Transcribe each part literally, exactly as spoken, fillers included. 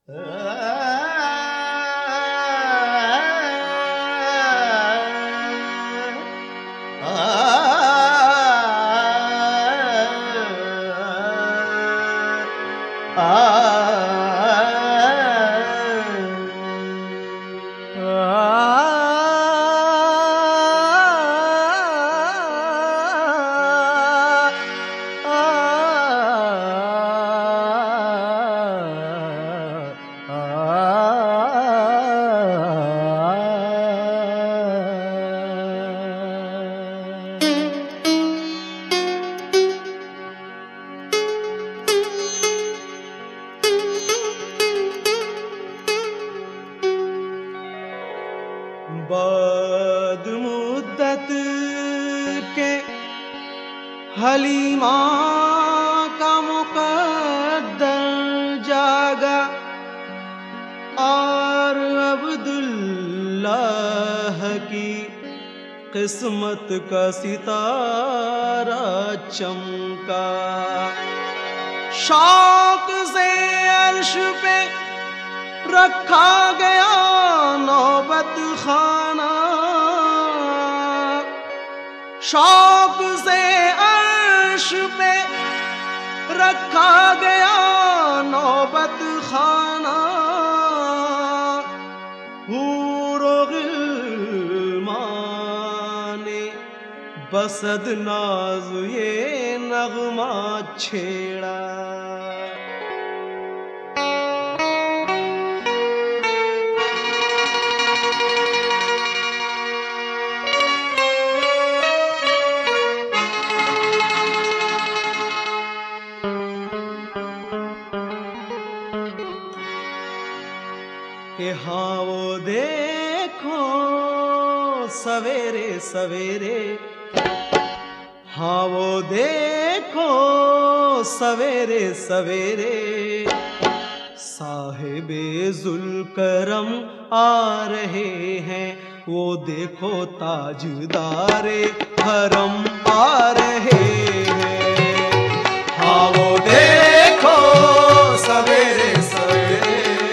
बाद मुद्दत के हलीमा का मुकद्दर जागा और अब्दुल्लाह की किस्मत का सितारा चमका। शौक से अर्श पे रखा गया नौबत खाना, शौक से अर्श पे रखा गया नौबत खाना। हूरो गिलमान ने बसद नाज ये नगमा छेड़ा। कि हाँ वो देखो सवेरे सवेरे, हाँ वो देखो सवेरे सवेरे, साहिबे जुल्करम आ रहे हैं। वो देखो ताजदारे हरम आ रहे हैं। हाँ वो देखो सवेरे सवेरे,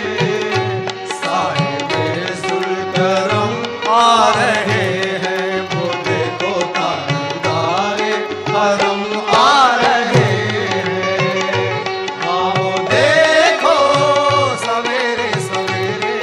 आ रहे हैं। वो देखो ताजदारे हरम आ रहे हैं। हाँ वो देखो सवेरे सवेरे,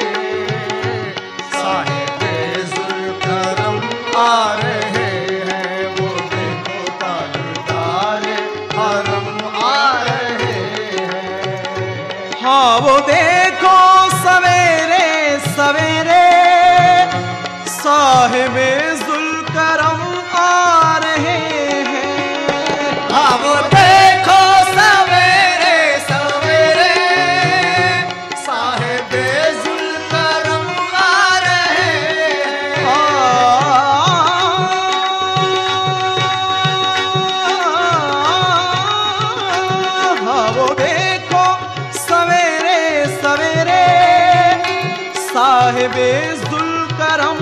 साहिबे जुल्करम आ रहे हैं। वो देखो ताजदारे हरम आ रहे हैं। हाँ वो देखो सवेरे सवेरे, साहिबे जुल्करम आ रहे हैं। हाँ वो देखो सवेरे सवेरे, साहिबे जुल्करम आ रहे हैं। हाँ वो देखो सवेरे सवेरे, साहिबे जुल्करम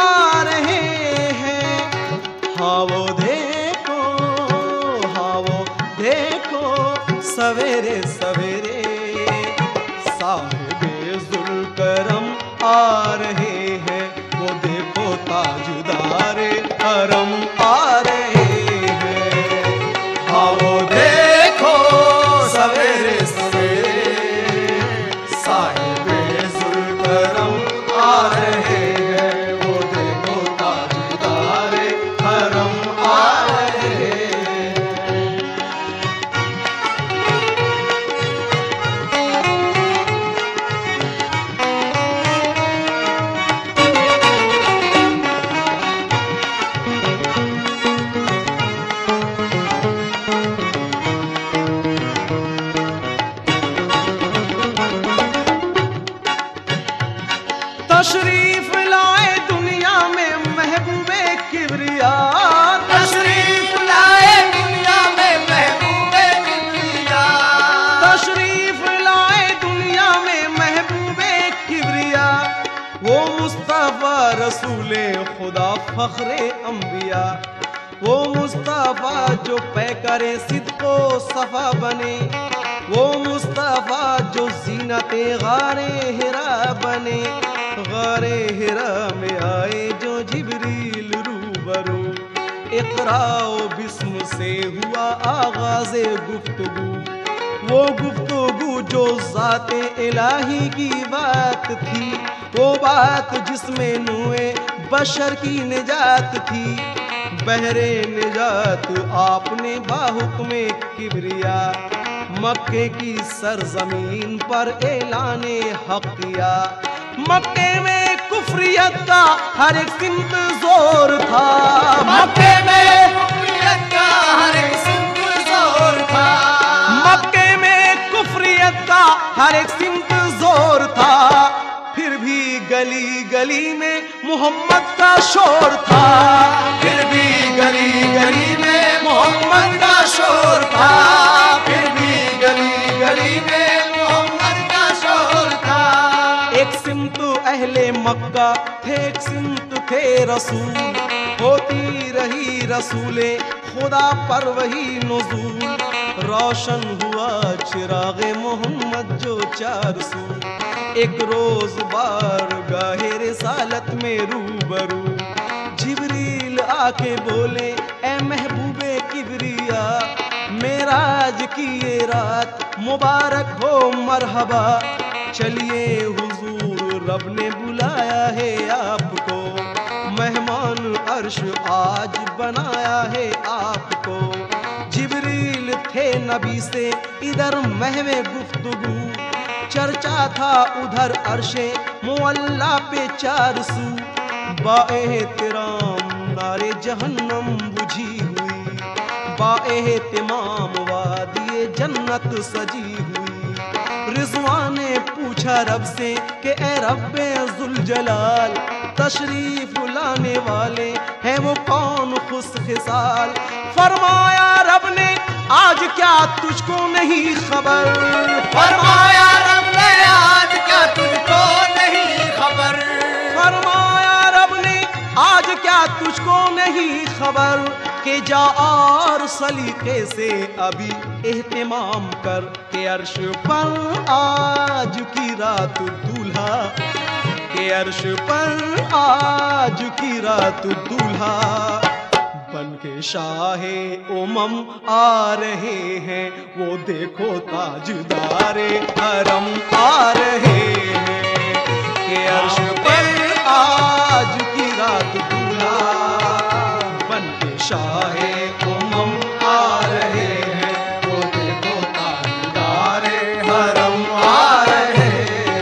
हाँ वो देखो, हाँ वो देखो सवेरे सवेरे, साहिबे जुल्करम आ रहे हैं। वो देखो ताजदारे हरम आ रहे हैं। हाँ वो देखो सवेरे सवेरे, साहिबे जुल्करम आ रहे हैं। वो देखो ताजदारे हरम आ रहे हैं। तशरीफ लाए दुनिया में महबूबे किबरिया, तशरीफ लाए दुनिया में महबूबे किबरिया, तशरीफ लाए दुनिया में महबूबे किबरिया। वो मुस्तफा रसूले खुदा फख्रे अंबिया, वो मुस्तफा जो पैकरे सिद्को सफा बने। वो मुस्तफ़ा जो ज़ीनते गारे हिरा बने, गारे हिरा में आए जो जिब्रील रूबरू। इक़रा व बिस्म से हुआ आगाज़े गुफ्तगू, वो गुफ्तगू जो ज़ाते इलाही की बात थी, वो बात जिसमें नूए बशर की निजात थी। बहरे निजात आपने बाहुक्मे किबरिया, मक्के की सरजमीन पर ऐलाने हक किया। मक्के में कुफ्रियत का हर एक सिमत जोर था, मक्के में कुफ्रियत का हर एक सिमत जोर था, मक्के में कुफ्रियत का हर एक सिमत जोर था। फिर भी गली गली में मोहम्मद का शोर था, फिर भी गली गली में मोहम्मद का शोर था, फिर भी गली गली में मोहम्मद का शोर था। एक सिमत अहले मक्का थे, एक सिमत थे रसूल, होती रही रसूले खुदा पर वही नुज़ूल। रोशन हुआ चिरागे मोहम्मद जो चार सू, एक रोज बार गाहे रिसालत में रूबरू। जिब्रील आके बोले ए महबूबे किबरिया, मेराज की ये रात मुबारक हो मरहबा। चलिए हुजूर रब ने बुलाया है आपको, मेहमान अर्श आज बनाया है आपको। जिब्रील थे नबी से इधर महवे गुफ्तगू, चर्चा था उधर अर्शे मुअल्ला पे चार सू। बाएहतराम नारे जहन्नम बुझी हुई, बाएहतमाम वादिए जन्नत सजी हुई। रिज़वान ने पूछा रब से कि ए रब्बे ज़ुल जलाल, तशरीफ लाने वाले हैं वो कौन खुश खिसाल। फरमाया रब ने आज क्या तुझको नहीं खबर, फरमाया रब ने आज क्या तुझको नहीं खबर, फरमाया रब ने आज क्या तुझको नहीं खबर। के जा और सलीके से अभी एहतिमाम कर, के अर्श पर आज की रात दूल्हा, के अर्श पर आज की रात दूल्हा बन के शाहे उमम आ रहे हैं। वो देखो ताजदारे हरम आ रहे हैं, के अर्श पर आज की रात दूल्हा बन के शाहे उमम आ रहे हैं। वो देखो ताजदारे हरम आ रहे हैं।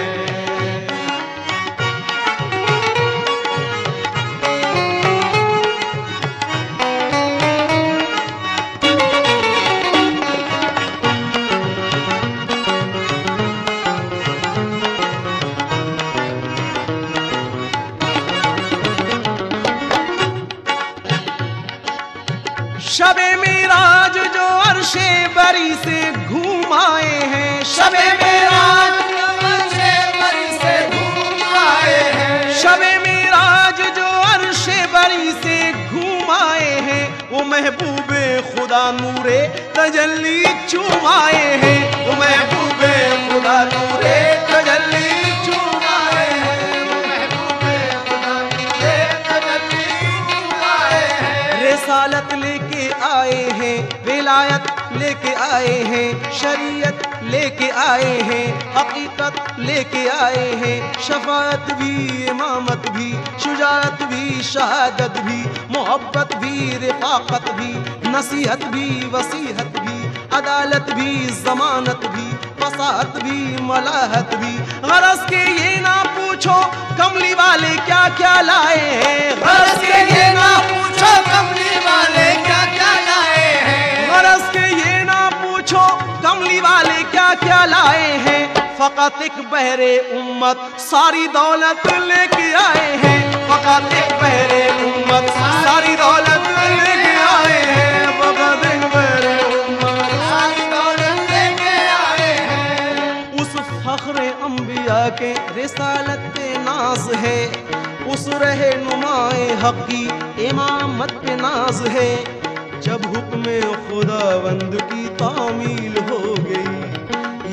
शबे मेराज जो अर्शे बरी से घूम आए हैं, शबे मेराज जो अर्शे बरी से घूम आए हैं, शबे मेराज जो अर्शे बरी से घूम आए हैं। वो महबूबे खुदा नूरे तजल्ली चूम आए हैं, वो महबूबे खुदा नूरे तजल्ली चूम आए हैं, वो महबूबे खुदा नूरे तजल्ली चूम आए हैं। रिसालत लेके आए हैं, विलायत लेके आए हैं, शरीयत लेके आए हैं, हकीकत लेके आए हैं। शफाअत भी, इमामत भी, शुजाअत भी, शहादत भी, मोहब्बत भी, रिफाकत भी, नसीहत भी, वसीहत भी, अदालत भी, जमानत भी, फसाहत भी, मलाहत भी। गरज के ये ना पूछो कमली वाले क्या क्या लाए हैं, गरज के ये ना पूछो कमली वाले क्या क्या लाए हैं, गरज के ये ना पूछो कमली वाले क्या क्या लाए हैं। फकत एक बहरे उम्मत सारी दौलत लेके आए हैं, फकत एक बहरे उम्मत सारी दौलत लेके आए हैं, फकत एक बहरे उम्मत सारी दौलत लेके आए हैं। उस फख्र अंबिया के रिसालत पे नाज है, उस रहनुमाए हक की इमामत पे नाज है। जब हुक्म खुदावंद की तामील हो गई,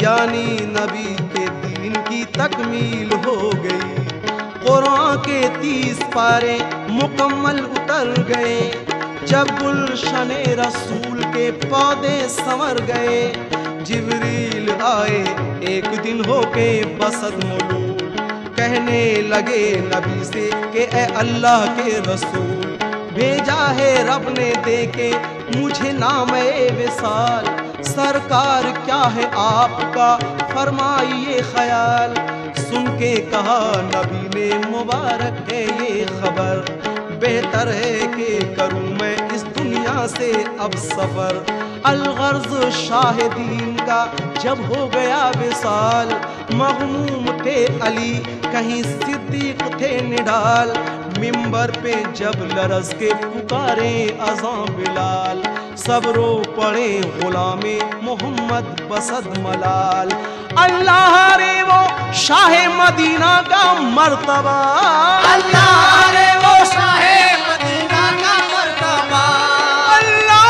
यानी नबी के दीन की तकमील हो गई। कुरान के तीस पारे मुकम्मल उतर गए। जब गुलशने रसूल के पौधे संवर गए, जिब्रील आए एक दिन होके बसद मौलूद, कहने लगे नबी से कि ए अल्लाह के रसूल, भेजा है रब ने देके मुझे नाम ए विसाल, सरकार क्या है आपका फरमाइए ख्याल। सुन के कहा नबी ने मुबारक है ये खबर, बेहतर है कि करूं मैं इस दुनिया से अब सफर। अलगर्ज शाहिदीन का जब हो गया विसाल, मगमूम थे अली कहीं सिद्दीक थे निडाल, मिंबर पे जब लरज के पुकारे अज़ां बिलाल, सब रो पड़े गुलामे मोहम्मद बसद मलाल। अल्लाह रे वो शाह मदीना का मर्तबा, अल्लाह रे वो शाहे मदीना का मर्तबा, अल्लाह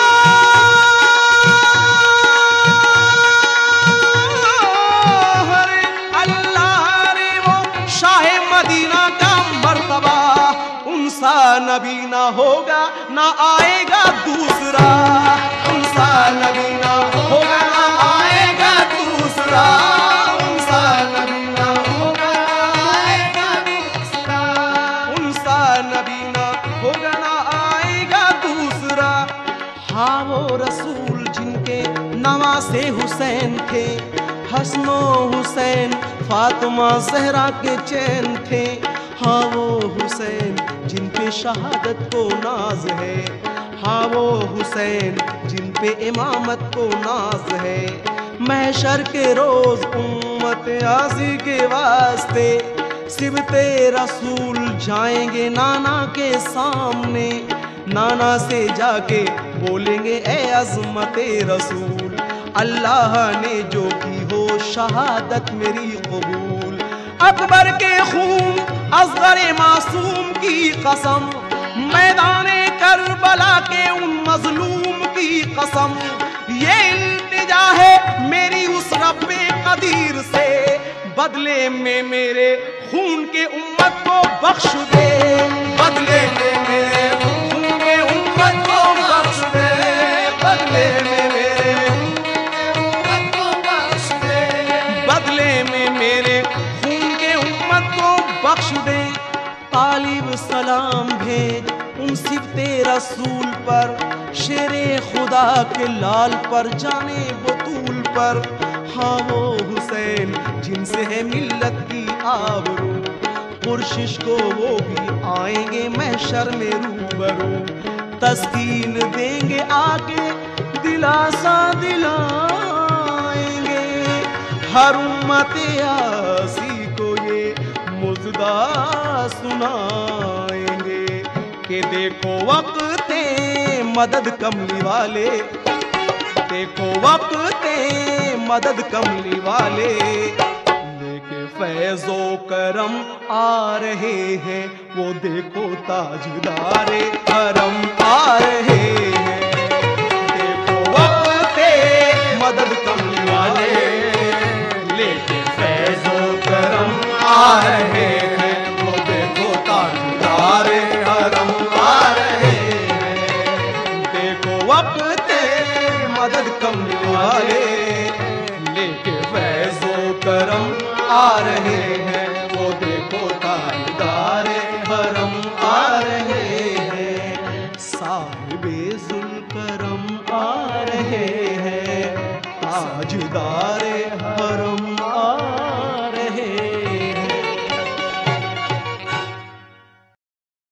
रे अल्लाह रे वो शाह मदीना का मर्तबा, उनसा नबी ना होगा ना आएगा दूसरा, उनसा नबी ना होगा ना आएगा दूसरा, उनसा नबी ना होगा ना आएगा दूसरा, उनसा नबी ना होगा ना आएगा दूसरा। हाँ वो रसूल जिनके नवासे हुसैन थे, हसनो हुसैन फातिमा ज़हरा के चैन थे। हाँ वो हुसैन जिन पे शहादत को नाज है, हाँ वो हुसैन जिन पे इमामत को नाज है। महशर के रोज उम्मत आज़ी के वास्ते सिबते रसूल जाएंगे नाना के सामने, नाना से जाके बोलेंगे ए अज़मते रसूल, अल्लाह ने जो की हो शहादत मेरी कबूल। अकबर के खून असगर मासूम की कसम, मैदाने करबला के उन मजलूम की कसम, ये इल्तिजा है मेरी उस रब्बे कदीर से, बदले में मेरे खून के उम्मत को बख्श दे, बदले में मेरे खून के उम्मत को बख्श दे, बदले में मेरे उम्मत को बख्श दे, बदले में मेरे खून के उम्मत को बख्श दे। तालिब सलाम भेज उन सिफ्ते रसूल पर, शेरे खुदा के लाल पर जाने बतूल पर। हाँ वो हुसैन जिनसे है मिल्लत की आबरू, पुरशिश को वो भी आएंगे महशर में रूबरू, तस्कीन देंगे आके दिलासा दिलाएंगे, हर उम्मते आसी को ये मुजदा सुनाएंगे कि देखो वक्ते मदद कमली वाले, देखो वक्ते मदद कमली वाले, लेके फैज़ो करम आ रहे हैं, वो देखो ताजदारे हरम आ रहे हैं, देखो वक्ते मदद कमली वाले, लेके फैज़ो करम आ रहे हैं, वो देखो ताजदारे हरम आ रहे हैं, देखो वक्ते मदद कमली वाले, लेके फैज़ो करम आ रहे हैं, वो देखो ताजदारे हरम आ रहे हैं, साहिबे जुल्करम आ रहे हैं, ताजदारे